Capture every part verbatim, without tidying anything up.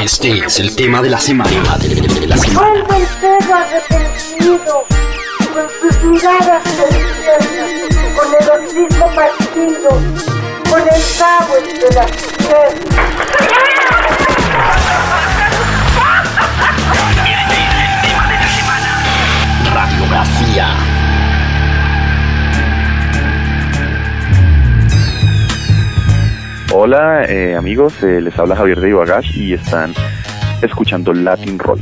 Este es el tema de la semana. De, de, de la semana. Vuelve el perro arrepentido, con sus miradas deliciosas, con el hocico partido, con el cabo entre las piernas. Este es el tema de la semana. Radiografía. Hola eh, amigos, eh, les habla Javier de Divagash y están escuchando Latin Roll.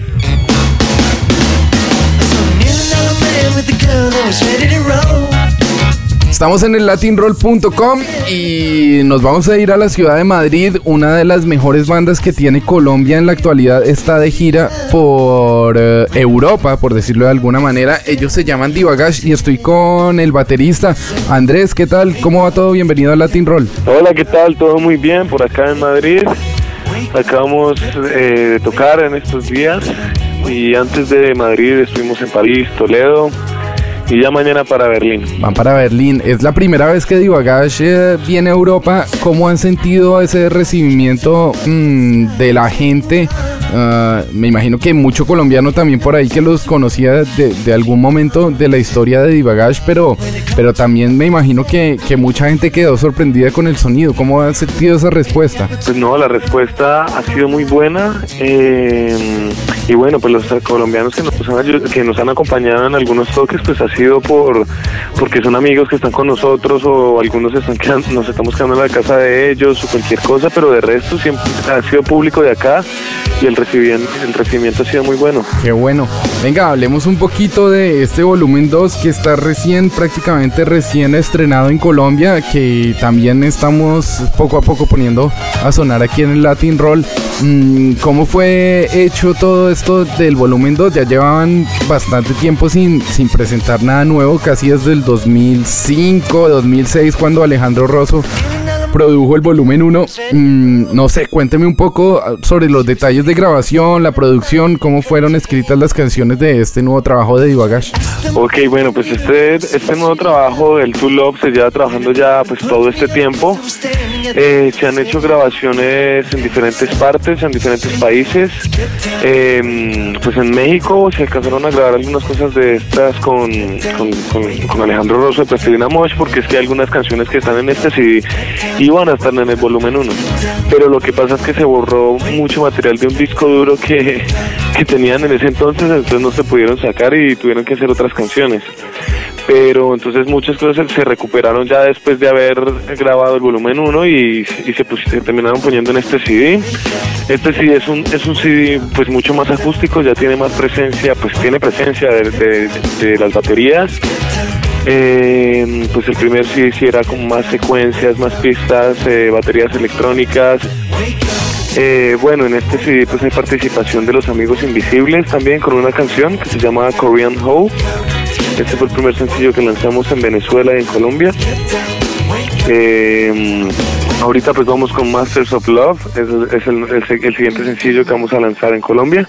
Estamos en el latin roll punto com y nos vamos a ir a la ciudad de Madrid. Una de las mejores bandas que tiene Colombia en la actualidad está de gira por uh, Europa, por decirlo de alguna manera. Ellos se llaman Divagash y estoy con el baterista Andrés. ¿Qué tal? ¿Cómo va todo? Bienvenido a Latin Roll. Hola, ¿qué tal? Todo muy bien por acá en Madrid. Acabamos eh, de tocar en estos días y antes de Madrid estuvimos en París, Toledo. Y ya mañana para Berlín. Van para Berlín. Es la primera vez que Divagash eh, viene a Europa. ¿Cómo han sentido ese recibimiento mmm, de la gente? Uh, me imagino que mucho colombiano también por ahí que los conocía de, de algún momento de la historia de Divagash, pero, pero también me imagino que, que mucha gente quedó sorprendida con el sonido. ¿Cómo han sentido esa respuesta? Pues no, la respuesta ha sido muy buena. Eh, y bueno, pues los colombianos que nos, han, que nos han acompañado en algunos toques, pues ha sido por porque son amigos que están con nosotros o algunos están quedando, nos estamos quedando en la casa de ellos o cualquier cosa, pero de resto siempre ha sido público de acá y el recibimiento, el recibimiento ha sido muy bueno. Qué bueno. Venga, hablemos un poquito de este volumen dos que está recién, prácticamente recién estrenado en Colombia, que también estamos poco a poco poniendo a sonar aquí en el Latin Roll. ¿Cómo fue hecho todo esto del volumen dos? Ya llevaban bastante tiempo sin, sin presentar nada nuevo, casi desde el dos mil cinco, dos mil seis, cuando Alejandro Rosso produjo el volumen uno. Mm, no sé, cuénteme un poco sobre los detalles de grabación, la producción, cómo fueron escritas las canciones de este nuevo trabajo de Divagash. Ok, bueno, pues este, este nuevo trabajo del Two Love se lleva trabajando ya pues todo este tiempo. Eh, se han hecho grabaciones en diferentes partes, en diferentes países. Eh, pues en México se alcanzaron a grabar algunas cosas de estas con, con, con, con Alejandro Rosso de Plastilina Mosh, porque es que hay algunas canciones que están en este C D y van a estar en el volumen uno. Pero lo que pasa es que se borró mucho material de un disco duro que, que tenían en ese entonces, entonces no se pudieron sacar y tuvieron que hacer otras canciones. Pero entonces muchas cosas se recuperaron ya después de haber grabado el volumen uno y, y se, pues, se terminaron poniendo en este C D. Este C D es un, es un C D pues mucho más acústico, ya tiene más presencia, pues tiene presencia de, de, de las baterías. Eh, pues el primer C D sí era con más secuencias, más pistas, eh, baterías electrónicas. Eh, bueno, en este C D pues hay participación de los Amigos Invisibles también con una canción que se llama Korean Ho. Este fue el primer sencillo que lanzamos en Venezuela y en Colombia. Eh, ahorita pues vamos con Masters of Love, es, es el, el, el siguiente sencillo que vamos a lanzar en Colombia.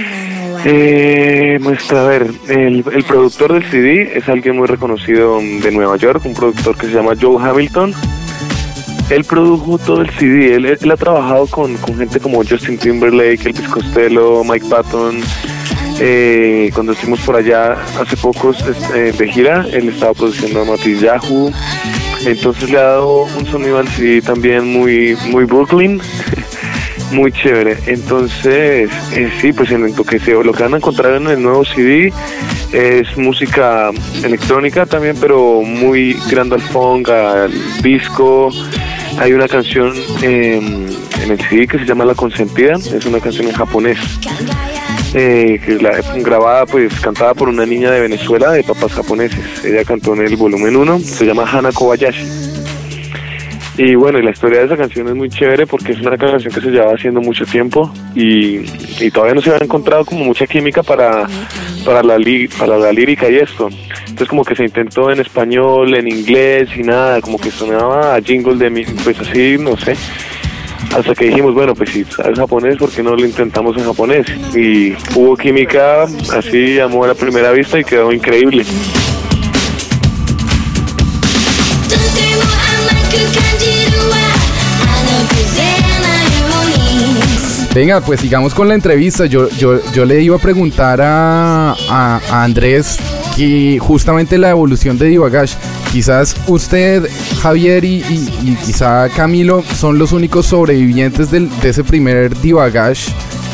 Eh, pues a ver, el, el productor del C D es alguien muy reconocido de Nueva York, un productor que se llama Joe Hamilton. Él produjo todo el C D, él, él ha trabajado con, con gente como Justin Timberlake, Elvis Costello, Mike Patton. Eh, cuando estuvimos por allá hace poco eh, de gira, él estaba produciendo a Matiz Yahoo, entonces le ha dado un sonido al C D también muy, muy Brooklyn, muy chévere. Entonces eh, sí, pues en lo que, se, lo que van a encontrar en el nuevo C D es música electrónica también, pero muy tirando al funk, al disco. Hay una canción eh, en el C D que se llama La Consentida, es una canción en japonés. Eh, que es la, grabada, pues cantada por una niña de Venezuela de papás japoneses. Ella cantó en el volumen uno, se llama Hana Kobayashi. Y bueno, y la historia de esa canción es muy chévere porque es una canción que se llevaba haciendo mucho tiempo y, y todavía no se había encontrado como mucha química para, para, la, para la lírica y esto. Entonces como que se intentó en español, en inglés y nada, como que sonaba a jingle de mi, pues así, no sé. Hasta que dijimos, bueno, pues si sabes japonés, ¿por qué no lo intentamos en japonés? Y hubo química, así, amor a la primera vista y quedó increíble. Venga, pues sigamos con la entrevista. Yo, yo, yo le iba a preguntar a, a, a Andrés que justamente la evolución de Divagash, quizás usted, Javier y, y, y quizá Camilo son los únicos sobrevivientes del, de ese primer Divagash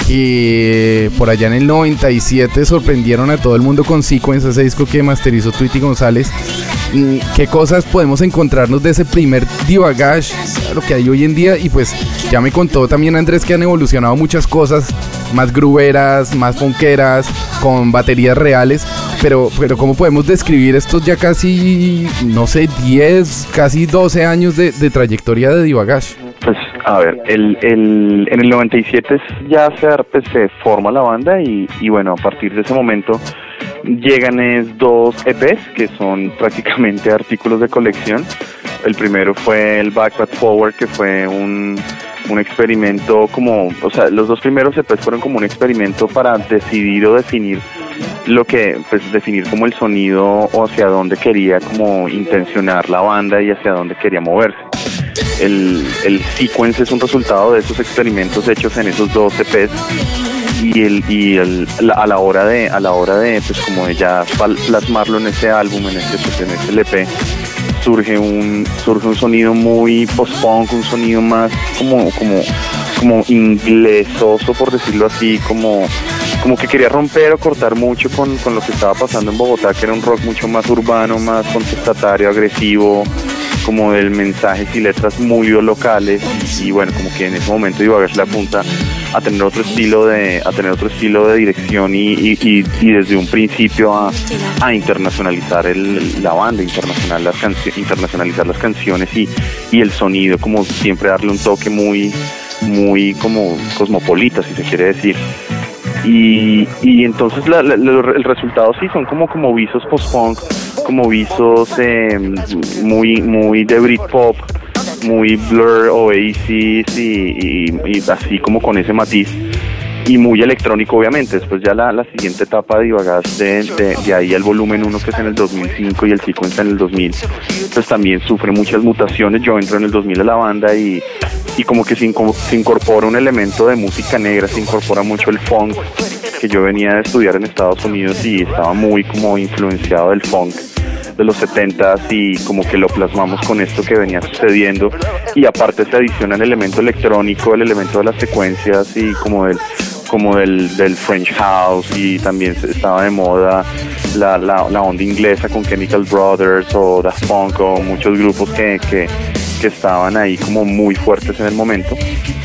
que por allá en el noventa y siete sorprendieron a todo el mundo con Sequence, ese disco que masterizó Tweety González. ¿Qué cosas podemos encontrarnos de ese primer Divagash, lo que hay hoy en día? Y pues ya me contó también Andrés que han evolucionado muchas cosas, más gruberas, más funkeras, con baterías reales, pero, pero ¿cómo podemos describir estos ya casi, no sé, diez, casi doce años de, de trayectoria de Divagash? Pues, a ver, el, el, en el noventa y siete ya se, pues, se forma la banda y, y bueno, a partir de ese momento llegan es dos E Pes que son prácticamente artículos de colección. El primero fue el Backward Forward, que fue un, un experimento como, o sea, los dos primeros E Pes fueron como un experimento para decidir o definir lo que, pues definir como el sonido o hacia dónde quería como intencionar la banda y hacia dónde quería moverse. El, el Sequence es un resultado de esos experimentos hechos en esos dos E Pes y el y el la, a la hora de a la hora de pues como de ya plasmarlo en ese álbum, en ese pues, en ese L P, surge un surge un sonido muy post-punk, un sonido más como como como inglesoso, por decirlo así, como como que quería romper o cortar mucho con, con lo que estaba pasando en Bogotá, que era un rock mucho más urbano, más contestatario, agresivo, como del mensajes y letras muy locales, y, y bueno, como que en ese momento Divagash le apunta a tener otro estilo de a tener otro estilo de dirección y, y, y, y desde un principio a, a internacionalizar el, la banda, internacional las canci- internacionalizar las canciones y, y el sonido, como siempre darle un toque muy muy como cosmopolita, si se quiere decir. Y, y entonces la, la, el resultado sí son como, como visos post-punk, como visos eh, muy, muy de Britpop, muy Blur, Oasis y, y, y así como con ese matiz, y muy electrónico obviamente. Después ya la, la siguiente etapa de Divagash, de, de, de ahí el volumen uno, que es en el dos mil cinco, y el Sequence en el dos mil, pues también sufre muchas mutaciones. Yo entro en el dos mil a la banda y y como que se, inco- se incorpora un elemento de música negra, se incorpora mucho el funk, que yo venía de estudiar en Estados Unidos y estaba muy como influenciado del funk de los setentas, y como que lo plasmamos con esto que venía sucediendo, y aparte se adiciona el elemento electrónico, el elemento de las secuencias y como del como del, del French House, y también estaba de moda la, la, la onda inglesa con Chemical Brothers o Daft Punk o muchos grupos que, que, que estaban ahí como muy fuertes en el momento.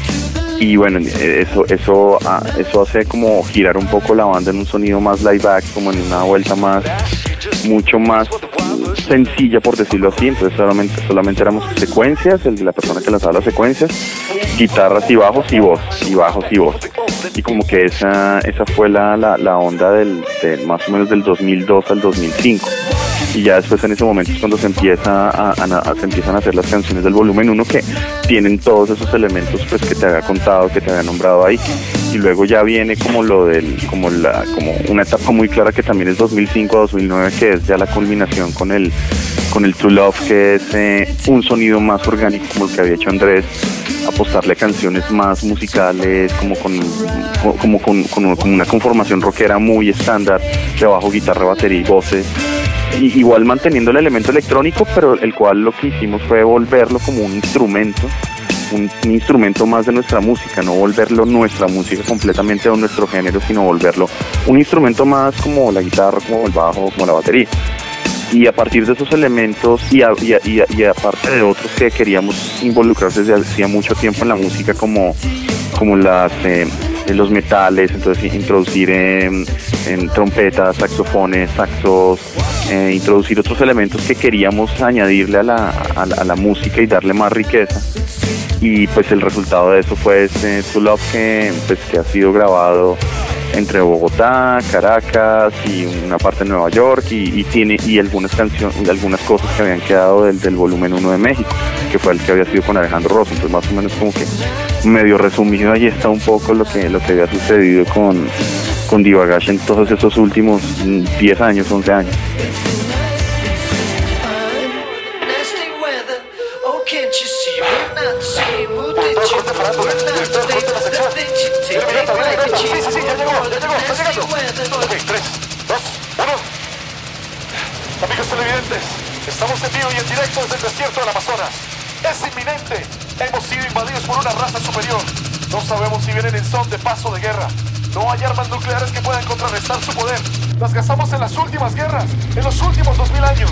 Y bueno, eso eso eso hace como girar un poco la banda en un sonido más live back, como en una vuelta más, mucho más sencilla, por decirlo así. Entonces solamente solamente éramos secuencias, el de la persona que lanzaba las secuencias, guitarras y bajos y voz, y bajos y voz. Y como que esa esa fue la, la, la onda del, de más o menos del dos mil dos al dos mil cinco. Y ya después en ese momento es cuando se empieza a, a, a se empiezan a hacer las canciones del volumen uno, que tienen todos esos elementos pues que te había contado, que te había nombrado ahí. Y luego ya viene como lo del como la como una etapa muy clara que también es dos mil cinco a dos mil nueve, que es ya la culminación con el con el True Love, que es eh, un sonido más orgánico, como el que había hecho Andrés, apostarle a canciones más musicales, como con como con, con, con una conformación rockera muy estándar, de bajo, guitarra, batería y voces. Y igual manteniendo el elemento electrónico, pero el cual lo que hicimos fue volverlo como un instrumento, un, un instrumento más de nuestra música, no volverlo nuestra música completamente o nuestro género, sino volverlo un instrumento más como la guitarra, como el bajo, como la batería. Y a partir de esos elementos y, a, y, a, y, a, y aparte de otros que queríamos involucrar desde hacía mucho tiempo en la música, como, como las... Eh, los metales, entonces introducir en, en trompetas, saxofones, saxos, eh, introducir otros elementos que queríamos añadirle a la, a, la, a la música y darle más riqueza. Y pues el resultado de eso fue este True Love, que, pues, que ha sido grabado entre Bogotá, Caracas y una parte de Nueva York, y, y tiene y algunas canciones, algunas cosas que habían quedado del, del volumen uno de México, que fue el que había sido con Alejandro Rosso. Entonces más o menos como que medio resumido ahí está un poco lo que lo que había sucedido con, con Divagash en todos esos últimos diez años, once años. sabemos si vienen en son de paso de guerra. No hay armas nucleares que puedan contrarrestar su poder. Las gastamos en las últimas guerras, en los últimos dos mil años.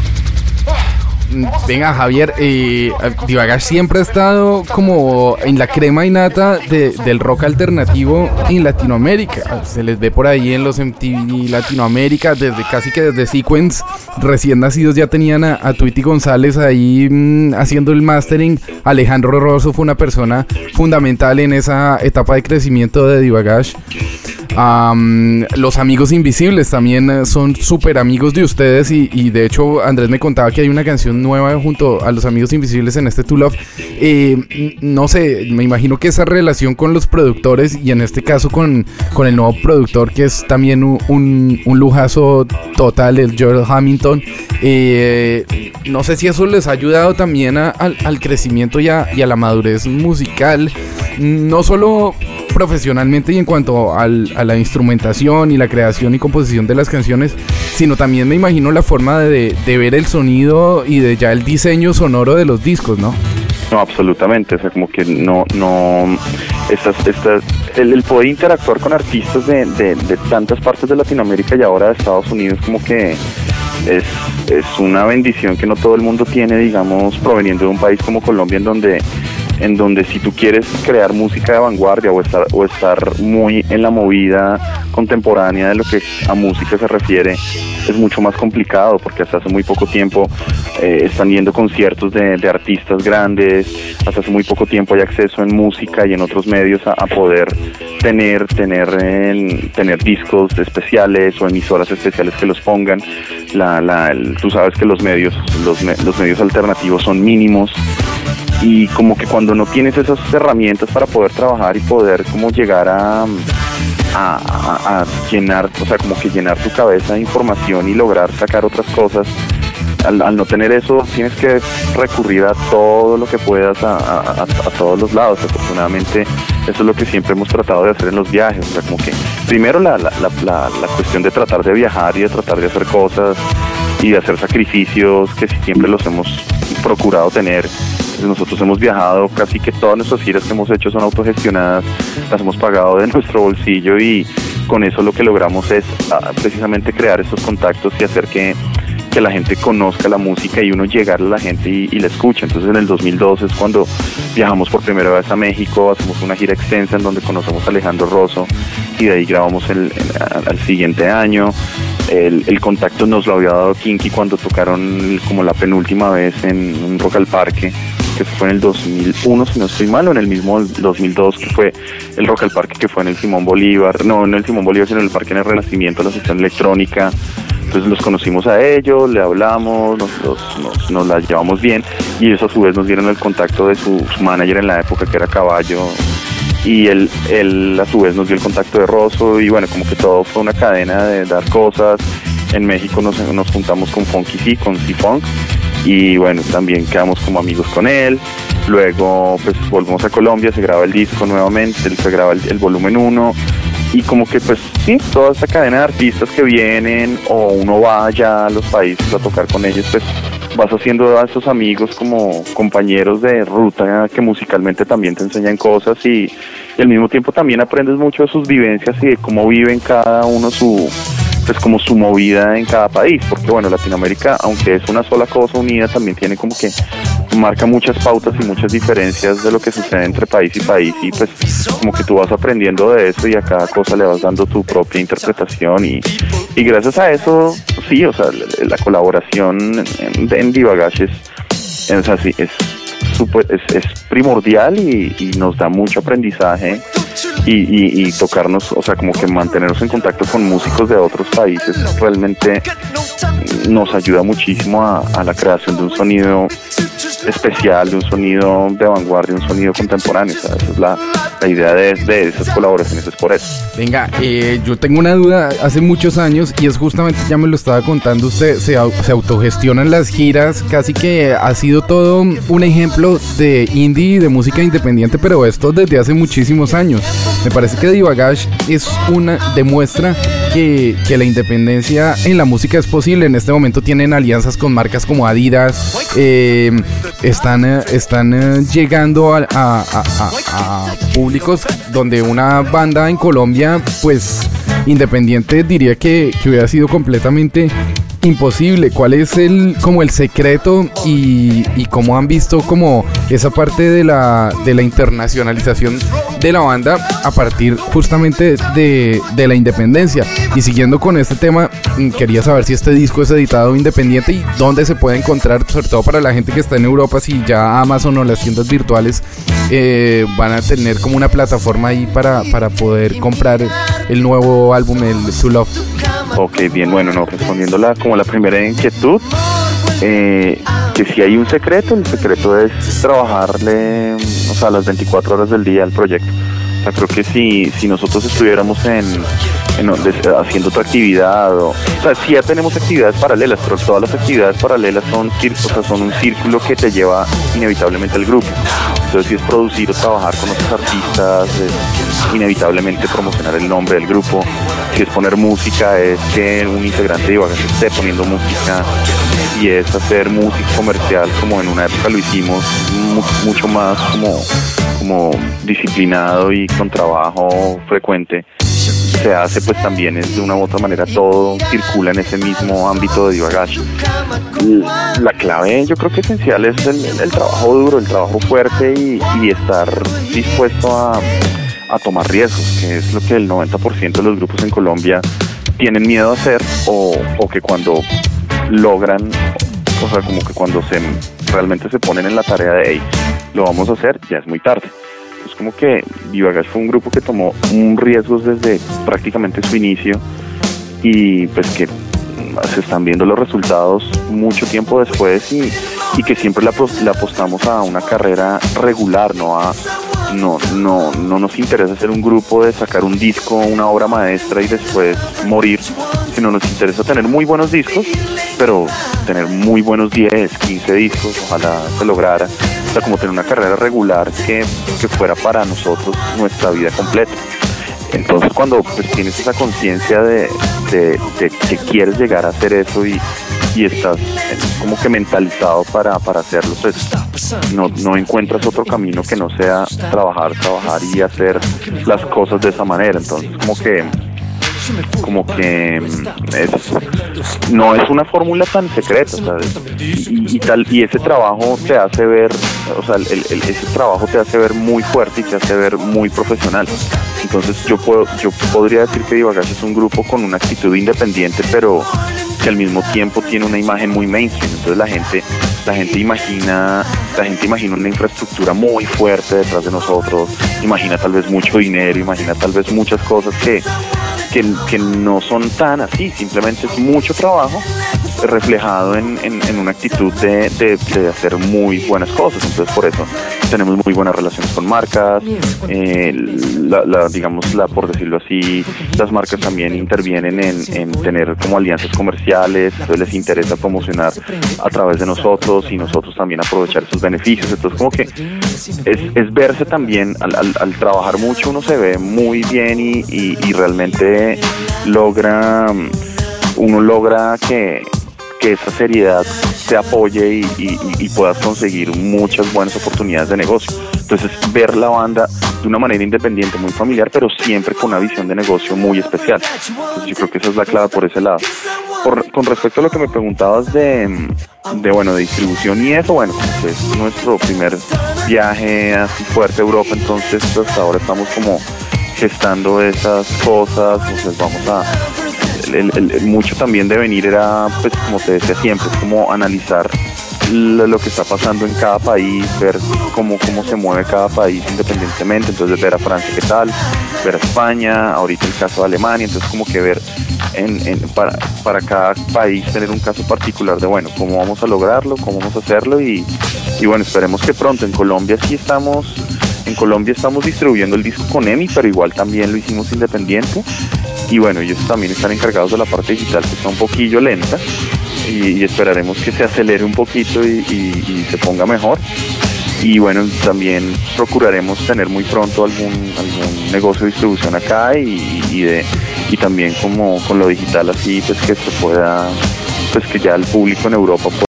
Venga, Javier, eh, Divagash siempre ha estado como en la crema innata de, del rock alternativo en Latinoamérica. Se les ve por ahí en los M T V Latinoamérica, desde casi que desde Sequence, recién nacidos ya tenían a, a Tweety González ahí mmm, haciendo el mastering. Alejandro Rosso fue una persona fundamental en esa etapa de crecimiento de Divagash. Um, los Amigos Invisibles también son súper amigos de ustedes y, y de hecho Andrés me contaba que hay una canción nueva junto a los Amigos Invisibles en este To Love. Eh, no sé, me imagino que esa relación con los productores y en este caso con, con el nuevo productor que es también un, un, un lujazo total, el Joel Hamilton, eh, no sé si eso les ha ayudado también a, al, al crecimiento y a, y a la madurez musical, no solo profesionalmente y en cuanto al, a la instrumentación y la creación y composición de las canciones, sino también me imagino la forma de, de ver el sonido y de ya el diseño sonoro de los discos, ¿no? No, absolutamente, o sea, como que no, no, estas, estas, el, el poder interactuar con artistas de, de, de tantas partes de Latinoamérica y ahora de Estados Unidos, como que es, es una bendición que no todo el mundo tiene, digamos, proveniendo de un país como Colombia, en donde en donde si tú quieres crear música de vanguardia o estar, o estar muy en la movida contemporánea de lo que a música se refiere, es mucho más complicado, porque hasta hace muy poco tiempo eh, están yendo conciertos de, de artistas grandes, hasta hace muy poco tiempo hay acceso en música y en otros medios a, a poder tener tener en, tener discos especiales o emisoras especiales que los pongan. La, la, el, tú sabes que los medios los, los medios alternativos son mínimos, y como que cuando no tienes esas herramientas para poder trabajar y poder como llegar a, a, a, a llenar, o sea, como que llenar tu cabeza de información y lograr sacar otras cosas, al, al no tener eso tienes que recurrir a todo lo que puedas, a, a, a todos los lados. Afortunadamente eso es lo que siempre hemos tratado de hacer en los viajes, o sea, como que primero la, la, la, la, la cuestión de tratar de viajar y de tratar de hacer cosas y de hacer sacrificios que siempre los hemos procurado tener. Nosotros hemos viajado, casi que todas nuestras giras que hemos hecho son autogestionadas, las hemos pagado de nuestro bolsillo, y con eso lo que logramos es uh, precisamente crear estos contactos y hacer que, que la gente conozca la música y uno llegar a la gente y, y la escucha. Entonces en el dos mil dos es cuando viajamos por primera vez a México, hacemos una gira extensa en donde conocemos a Alejandro Rosso y de ahí grabamos el, el, al siguiente año. El, el contacto nos lo había dado Kinky cuando tocaron como la penúltima vez en un Rock al Parque, que fue en el dos mil uno, si no estoy mal, o en el mismo dos mil dos, que fue el Rock al Parque, que fue en el Simón Bolívar, no, no en el Simón Bolívar, sino en el Parque en el Renacimiento, la sección electrónica. Entonces los conocimos a ellos, le hablamos, nos, nos, nos, nos las llevamos bien, y ellos a su vez nos dieron el contacto de su, su manager en la época, que era Caballo, y él, él a su vez nos dio el contacto de Rosso, y bueno, como que todo fue una cadena de dar cosas. En México nos, nos juntamos con Funky C, con C-Funk, y bueno, también quedamos como amigos con él. Luego pues volvemos a Colombia, se graba el disco nuevamente, se graba el, el volumen uno, y como que pues sí, toda esta cadena de artistas que vienen, o uno va allá a los países a tocar con ellos, pues vas haciendo a estos amigos como compañeros de ruta que musicalmente también te enseñan cosas, y, y al mismo tiempo también aprendes mucho de sus vivencias y de cómo viven cada uno su, pues como su movida en cada país, porque bueno, Latinoamérica, aunque es una sola cosa unida, también tiene como que marca muchas pautas y muchas diferencias de lo que sucede entre país y país, y pues como que tú vas aprendiendo de eso y a cada cosa le vas dando tu propia interpretación, y, y gracias a eso, sí, o sea, la, la colaboración en, en Divagash es, es así, es, super, es, es primordial, y, y nos da mucho aprendizaje. Y, y, y tocarnos, o sea, como que mantenernos en contacto con músicos de otros países realmente nos ayuda muchísimo a, a la creación de un sonido especial, de un sonido de vanguardia, un sonido contemporáneo. O sea, esa es la, la idea de, de esas colaboraciones, es por eso. Venga, eh, yo tengo una duda hace muchos años, y es justamente, ya me lo estaba contando usted, se, se autogestionan las giras, casi que ha sido todo un ejemplo de indie, de música independiente, pero esto desde hace muchísimos años. Me parece que Divagash es una demuestra que, que la independencia en la música es posible. En este momento tienen alianzas con marcas como Adidas, eh, están, están eh, llegando a, a, a, a, a públicos donde una banda en Colombia, pues independiente, diría que, que hubiera sido completamente imposible. ¿Cuál es el como el secreto y, y cómo han visto como esa parte de la de la internacionalización de la banda a partir justamente de, de la independencia? Y siguiendo con este tema, quería saber si este disco es editado independiente y dónde se puede encontrar, sobre todo para la gente que está en Europa, si ya Amazon o las tiendas virtuales eh, van a tener como una plataforma ahí para, para poder comprar el nuevo álbum, el To Love. Ok, bien, bueno, no, respondiendo la, como la primera inquietud, eh, que si hay un secreto, el secreto es trabajarle, o sea, las veinticuatro horas del día al proyecto. O sea, creo que si, si nosotros estuviéramos en, en haciendo otra actividad, o, o sea, sí ya tenemos actividades paralelas, pero todas las actividades paralelas son, o sea, son un círculo que te lleva inevitablemente al grupo. Entonces, si es producir o trabajar con otros artistas, es inevitablemente promocionar el nombre del grupo. Si es poner música, es que un integrante de Divagash esté poniendo música, y es hacer música comercial, como en una época lo hicimos, mu- mucho más como, como disciplinado y con trabajo frecuente. Se hace, pues también es de una u otra manera, todo circula en ese mismo ámbito de Divagash. La clave, yo creo que esencial, es el, el trabajo duro, el trabajo fuerte y, y estar dispuesto a, a tomar riesgos, que es lo que el noventa por ciento de los grupos en Colombia tienen miedo a hacer, o, o que cuando logran, o sea, como que cuando se realmente se ponen en la tarea de hey, lo vamos a hacer, ya es muy tarde. Es como que Divagash fue un grupo que tomó un riesgos desde prácticamente su inicio, y pues que se están viendo los resultados mucho tiempo después, y, y que siempre le, le apostamos a una carrera regular, no a no no no nos interesa ser un grupo de sacar un disco, una obra maestra y después morir, sino nos interesa tener muy buenos discos, pero tener muy buenos diez, quince discos, ojalá se lograra. O sea, como tener una carrera regular que, que fuera para nosotros nuestra vida completa. Entonces, cuando pues tienes esa conciencia de, de, de que quieres llegar a hacer eso y, y estás como que mentalizado para, para hacerlo, pues no, no encuentras otro camino que no sea trabajar, trabajar y hacer las cosas de esa manera. Entonces, como que como que es, no es una fórmula tan secreta, ¿sabes? Y, y tal, y ese trabajo te hace ver, o sea, el, el, ese trabajo te hace ver muy fuerte y te hace ver muy profesional. Entonces yo puedo, yo podría decir que Divagash es un grupo con una actitud independiente, pero que al mismo tiempo tiene una imagen muy mainstream. Entonces la gente, la gente imagina, la gente imagina una infraestructura muy fuerte detrás de nosotros, imagina tal vez mucho dinero, imagina tal vez muchas cosas que Que, que no son tan así, simplemente es mucho trabajo reflejado en, en, en una actitud de, de, de hacer muy buenas cosas. Entonces por eso tenemos muy buenas relaciones con marcas, eh, la, la, digamos, la, por decirlo así, las marcas también intervienen en, en tener como alianzas comerciales, entonces les interesa promocionar a través de nosotros y nosotros también aprovechar esos beneficios. Entonces como que es, es verse también, al, al, al trabajar mucho uno se ve muy bien y, y, y realmente logra, uno logra que, que esa seriedad te apoye y, y, y puedas conseguir muchas buenas oportunidades de negocio. Entonces, ver la banda de una manera independiente, muy familiar, pero siempre con una visión de negocio muy especial. Entonces, yo creo que esa es la clave por ese lado. Por, con respecto a lo que me preguntabas de, de, bueno, de distribución y eso, bueno, pues es nuestro primer viaje así fuerte a Europa, entonces hasta ahora estamos como gestando esas cosas. Entonces vamos a el, el, el, mucho también de venir era, pues como te decía siempre, es como analizar lo, lo que está pasando en cada país, ver cómo, cómo se mueve cada país independientemente. Entonces ver a Francia qué tal, ver a España, ahorita el caso de Alemania, entonces como que ver en, en, para, para cada país tener un caso particular de bueno, cómo vamos a lograrlo, cómo vamos a hacerlo y, y bueno, esperemos que pronto. En Colombia sí estamos En Colombia estamos distribuyendo el disco con EMI, pero igual también lo hicimos independiente. Y bueno, ellos también están encargados de la parte digital, que está un poquillo lenta. Y, y esperaremos que se acelere un poquito y, y, y se ponga mejor. Y bueno, también procuraremos tener muy pronto algún, algún negocio de distribución acá y, y, de, y también como con lo digital así, pues que se pueda, pues que ya el público en Europa pueda